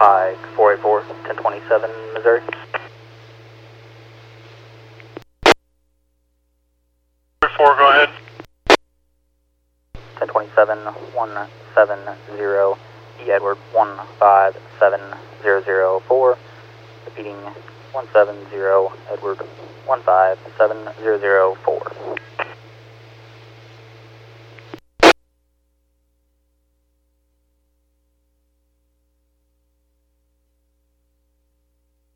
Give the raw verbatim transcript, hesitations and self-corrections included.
Pike four eight four, ten twenty-seven, Missouri. four, go ahead. ten twenty-seven, one seven zero, E Edward one five seven zero zero four, repeating one seven zero, Edward one five seven zero zero four.